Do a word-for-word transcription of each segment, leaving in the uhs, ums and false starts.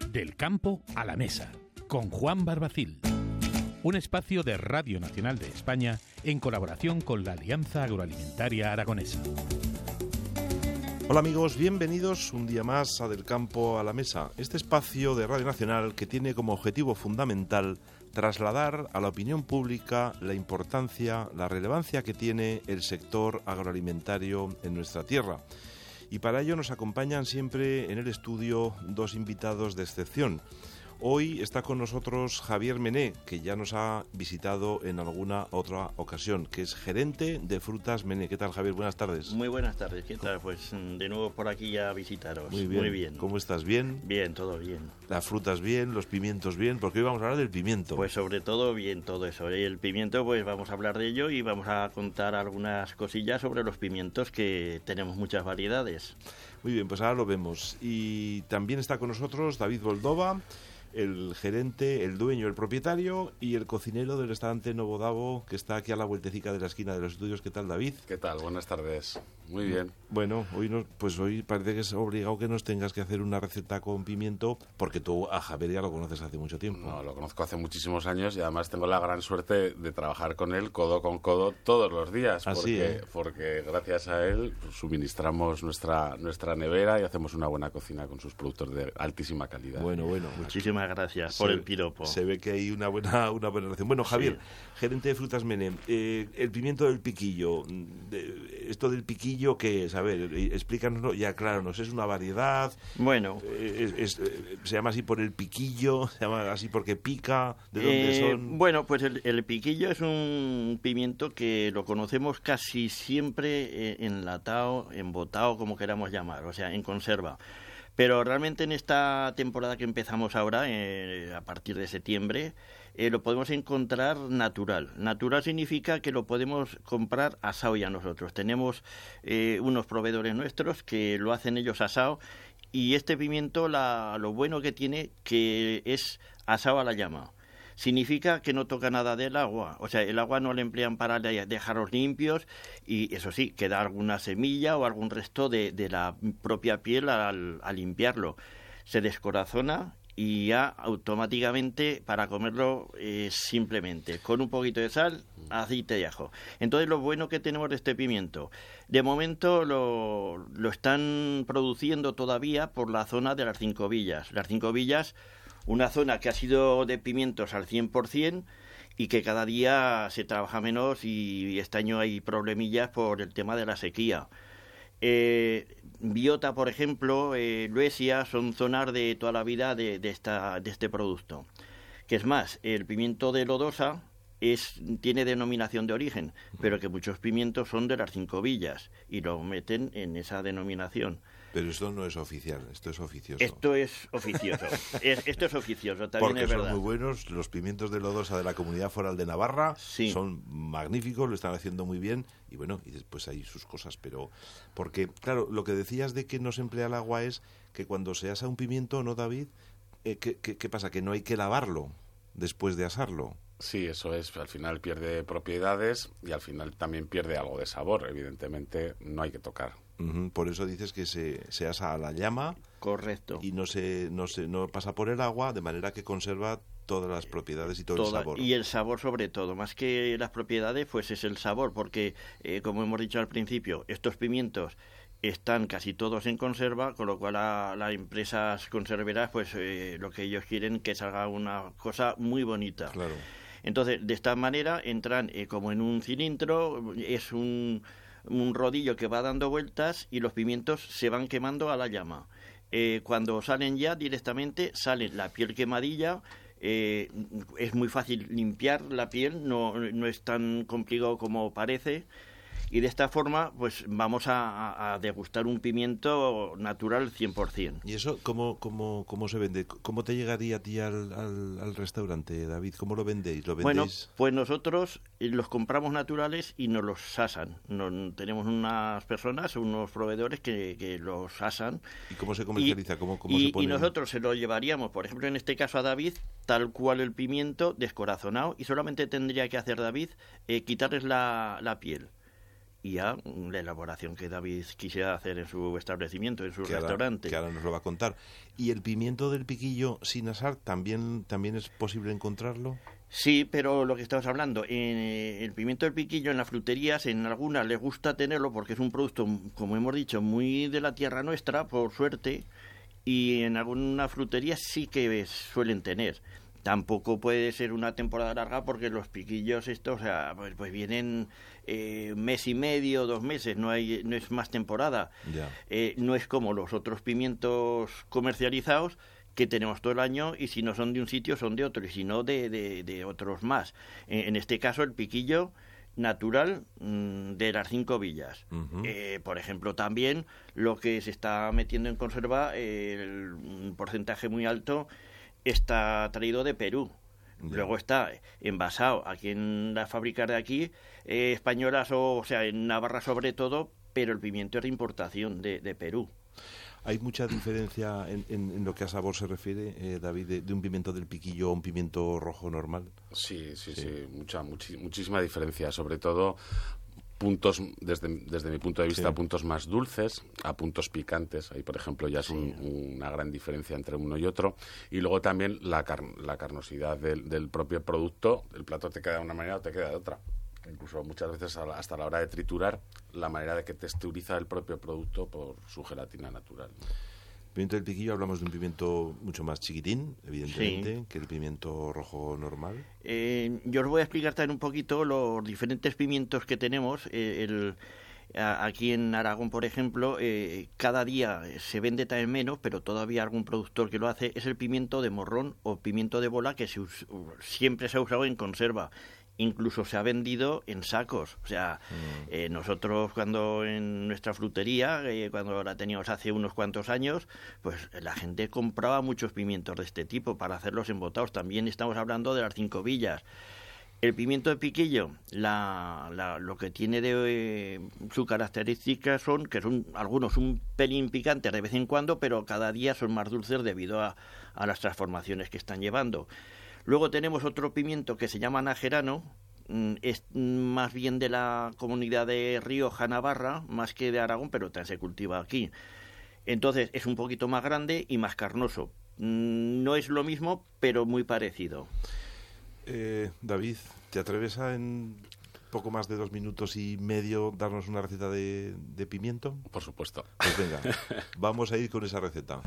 Del campo a la mesa, con Juan Barbacil. Un espacio de Radio Nacional de España en colaboración con la Alianza Agroalimentaria Aragonesa. Hola amigos, bienvenidos un día más a Del campo a la mesa, este espacio de Radio Nacional que tiene como objetivo fundamental trasladar a la opinión pública la importancia, la relevancia que tiene el sector agroalimentario en nuestra tierra. Y para ello nos acompañan siempre en el estudio dos invitados de excepción. Hoy está con nosotros Javier Mené, que ya nos ha visitado en alguna otra ocasión, que es gerente de Frutas Mené. ¿Qué tal, Javier? Buenas tardes. Muy buenas tardes. ¿Qué tal? Pues de nuevo por aquí a visitaros. Muy bien. Muy bien. ¿Cómo estás? ¿Bien? Bien, todo bien. Las frutas bien, los pimientos bien, porque hoy vamos a hablar del pimiento. Pues sobre todo bien todo eso. El pimiento, pues vamos a hablar de ello y vamos a contar algunas cosillas sobre los pimientos, que tenemos muchas variedades. Muy bien, pues ahora lo vemos. Y también está con nosotros David Boldova, el gerente, el dueño, el propietario y el cocinero del restaurante Novodavo, que está aquí a la vueltecica de la esquina de los estudios. ¿Qué tal, David? ¿Qué tal? Buenas tardes. Muy bien. Bueno, hoy no, pues hoy parece que es obligado que nos tengas que hacer una receta con pimiento, porque tú a Javier ya lo conoces hace mucho tiempo. No, lo conozco hace muchísimos años y además tengo la gran suerte de trabajar con él codo con codo todos los días. Así, porque, ¿eh? porque gracias a él pues, suministramos nuestra, nuestra nevera y hacemos una buena cocina con sus productos de altísima calidad. Bueno, bueno. Muchísimas gracias por se, el piropo. Se ve que hay una buena, una buena relación. Bueno, Javier, sí. Gerente de Frutas Mené, eh, el pimiento del piquillo, de, esto del piquillo, ¿qué es? A ver, explícanos y acláranos. ¿Es una variedad? Bueno. Eh, es, es, ¿Se llama así por el piquillo? ¿Se llama así porque pica? ¿De dónde eh, son? Bueno, pues el, el piquillo es un pimiento que lo conocemos casi siempre eh, enlatado, embotado, como queramos llamar, o sea, en conserva. Pero realmente en esta temporada que empezamos ahora, eh, a partir de septiembre, eh, lo podemos encontrar natural. Natural significa que lo podemos comprar asado ya nosotros. Tenemos eh, unos proveedores nuestros que lo hacen ellos asado, y este pimiento la, lo bueno que tiene que es asado a la llama. Significa que no toca nada del agua, o sea, el agua no le emplean para dejarlos limpios, y eso sí, queda alguna semilla o algún resto de, de la propia piel al, al limpiarlo. Se descorazona y ya automáticamente para comerlo eh, simplemente con un poquito de sal, aceite y ajo. Entonces lo bueno que tenemos de este pimiento, de momento lo, lo están produciendo todavía por la zona de las Cinco Villas. Las Cinco Villas, una zona que ha sido de pimientos al cien por ciento y que cada día se trabaja menos, y este año hay problemillas por el tema de la sequía. Eh, Biota, por ejemplo, eh, Luesia, son zonas de toda la vida de, de, esta, de este producto. Que es más, el pimiento de Lodosa es, tiene denominación de origen, pero que muchos pimientos son de las Cinco Villas y lo meten en esa denominación. Pero esto no es oficial, esto es oficioso. Esto es oficioso, es, esto es oficioso, también Porque es verdad. son muy buenos, los pimientos de Lodosa de la Comunidad Foral de Navarra, sí. Son magníficos, lo están haciendo muy bien, y bueno, y después hay sus cosas, pero porque, claro, lo que decías de que no se emplea el agua es que cuando se asa un pimiento, ¿no, David? Eh, ¿qué, qué, ¿Qué pasa? Que no hay que lavarlo después de asarlo. Sí, eso es. Al final pierde propiedades y al final también pierde algo de sabor. Evidentemente no hay que tocar. Uh-huh. Por eso dices que se, se asa a la llama. Correcto. Y no se, no se no pasa por el agua, de manera que conserva todas las propiedades y todo Toda, el sabor. Y el sabor sobre todo, más que las propiedades, pues es el sabor, porque eh, como hemos dicho al principio, estos pimientos están casi todos en conserva, con lo cual a las empresas conserveras, pues eh, lo que ellos quieren que salga una cosa muy bonita. Claro. Entonces, de esta manera entran eh, como en un cilindro, es un, un rodillo que va dando vueltas y los pimientos se van quemando a la llama. Eh, cuando salen ya directamente, sale la piel quemadilla. Eh, es muy fácil limpiar la piel, no, no es tan complicado como parece. Y de esta forma, pues vamos a, a degustar un pimiento natural cien por ciento. ¿Y eso cómo, cómo, cómo se vende? ¿Cómo te llegaría a ti al, al, al restaurante, David? ¿Cómo lo vendéis? ¿Lo vendéis? Bueno, pues nosotros los compramos naturales y nos los asan. Nos, tenemos unas personas, unos proveedores que, que los asan. ¿Y cómo se comercializa? Y, ¿Cómo, cómo y, se pone? Y nosotros se lo llevaríamos, por ejemplo, en este caso a David, tal cual el pimiento, descorazonado, y solamente tendría que hacer David eh, quitarles la, la piel. y ya la elaboración que David quisiera hacer en su establecimiento, en su que restaurante. Ahora, que ahora nos lo va a contar. ¿Y el pimiento del piquillo sin asar también, también es posible encontrarlo? Sí, pero lo que estamos hablando, eh, el pimiento del piquillo en las fruterías, en algunas les gusta tenerlo porque es un producto, como hemos dicho, muy de la tierra nuestra, por suerte, y en algunas fruterías sí que suelen tener. Tampoco puede ser una temporada larga porque los piquillos estos, o sea, pues, pues vienen eh, mes y medio, dos meses, no hay, no es más temporada. Ya. Eh, no es como los otros pimientos comercializados que tenemos todo el año, y si no son de un sitio son de otro, y si no de, de, de otros más. En, en este caso el piquillo natural mmm, de las cinco villas. Uh-huh. Eh, por ejemplo, también lo que se está metiendo en conserva, eh, el, un porcentaje muy alto está traído de Perú. Yeah. Luego está envasado aquí en las fábricas de aquí, eh, españolas, o, o sea, en Navarra sobre todo, pero el pimiento es de importación de, de Perú. ¿Hay mucha diferencia en, en, en lo que a sabor se refiere, eh, David, de, de un pimiento del piquillo a un pimiento rojo normal? Sí, sí, sí, sí. Mucha, muchi, muchísima diferencia, sobre todo puntos, desde, desde mi punto de vista, sí. puntos más dulces a puntos picantes. Ahí, por ejemplo, ya es sí. un, una gran diferencia entre uno y otro. Y luego también la, car la carnosidad del, del propio producto. El plato te queda de una manera o te queda de otra. Incluso muchas veces hasta la hora de triturar, la manera de que texturiza el propio producto por su gelatina natural. Pimiento del piquillo, hablamos de un pimiento mucho más chiquitín, evidentemente, sí. que el pimiento rojo normal. Eh, yo os voy a explicar también un poquito los diferentes pimientos que tenemos. Eh, el, a, aquí en Aragón, por ejemplo, eh, cada día se vende también menos, pero todavía algún productor que lo hace, es el pimiento de morrón o pimiento de bola, que se us, siempre se ha usado en conserva. Incluso se ha vendido en sacos. O sea, mm. eh, nosotros cuando en nuestra frutería, eh, cuando la teníamos hace unos cuantos años, pues la gente compraba muchos pimientos de este tipo para hacerlos embotados. También estamos hablando de las cinco villas. El pimiento de piquillo, la, la, lo que tiene de eh, su característica son que son algunos un pelín picantes de vez en cuando, pero cada día son más dulces debido a, a las transformaciones que están llevando. Luego tenemos otro pimiento que se llama najerano, es más bien de la comunidad de Rioja, Navarra, más que de Aragón, pero también se cultiva aquí. Entonces es un poquito más grande y más carnoso. No es lo mismo, pero muy parecido. Eh, David, ¿te atreves a en poco más de dos minutos y medio darnos una receta de, de pimiento? Por supuesto. Pues venga, vamos a ir con esa receta.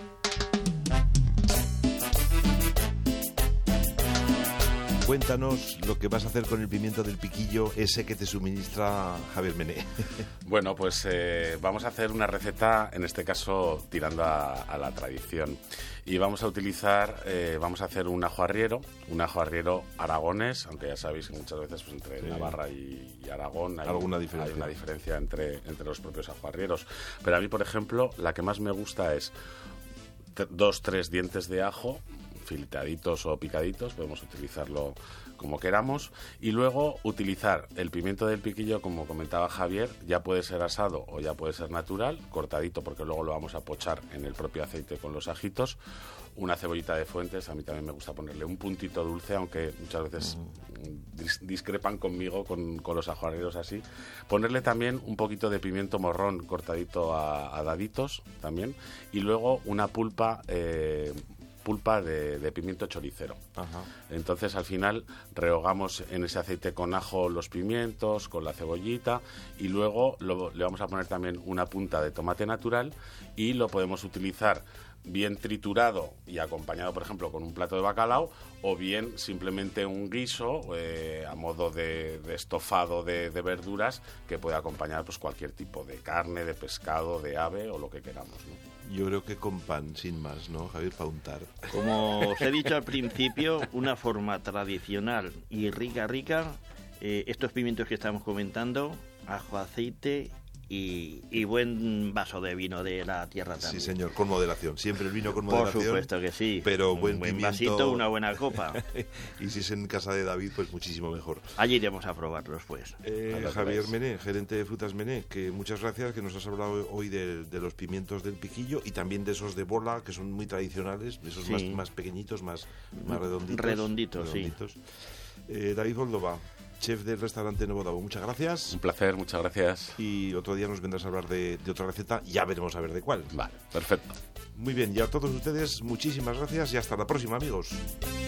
Cuéntanos lo que vas a hacer con el pimiento del piquillo, ese que te suministra Javier Mené. Bueno, pues eh, vamos a hacer una receta, en este caso tirando a, a la tradición. Y vamos a utilizar, eh, vamos a hacer un ajo arriero, un ajo arriero aragonés, aunque ya sabéis que muchas veces pues, entre sí. Navarra y, y Aragón hay, ¿Alguna diferencia? hay una diferencia entre, entre los propios ajo arrieros. Pero a mí, por ejemplo, la que más me gusta es dos, tres dientes de ajo, filetaditos o picaditos, podemos utilizarlo como queramos, y luego utilizar el pimiento del piquillo, como comentaba Javier, ya puede ser asado o ya puede ser natural, cortadito porque luego lo vamos a pochar en el propio aceite con los ajitos, una cebollita de Fuentes, a mí también me gusta ponerle un puntito dulce, aunque muchas veces mm. dis discrepan conmigo con, con los ajuareros así, ponerle también un poquito de pimiento morrón cortadito a, a daditos también, y luego una pulpa eh, pulpa de, de pimiento choricero. Ajá. Entonces al final rehogamos en ese aceite con ajo los pimientos, con la cebollita, y luego lo, le vamos a poner también una punta de tomate natural, y lo podemos utilizar bien triturado y acompañado, por ejemplo, con un plato de bacalao, o bien simplemente un guiso eh, a modo de, de estofado de, de verduras, que puede acompañar pues cualquier tipo de carne, de pescado, de ave o lo que queramos, ¿no? Yo creo que con pan, sin más, ¿no, Javier? Para untar. Como os he dicho al principio, una forma tradicional y rica, rica, eh, estos pimientos que estamos comentando, ajo, aceite y, y buen vaso de vino de la tierra también. Sí, señor, con moderación. Siempre el vino con moderación. Por supuesto que sí. Pero buen, un buen pimiento... vasito, una buena copa. Y si es en casa de David, pues muchísimo mejor. Allí iremos a probarlos, pues. Eh, Javier Mené, gerente de Frutas Mené, que muchas gracias, que nos has hablado hoy de, de los pimientos del piquillo y también de esos de bola, que son muy tradicionales, esos sí. más, más pequeñitos, más, más redonditos. Redonditos, redonditos. sí. Eh, David Goldova, chef del restaurante Nuevo Davo, muchas gracias. Un placer, muchas gracias. Y otro día nos vendrás a hablar de, de otra receta, ya veremos a ver de cuál. Vale, perfecto. Muy bien, y a todos ustedes muchísimas gracias y hasta la próxima, amigos.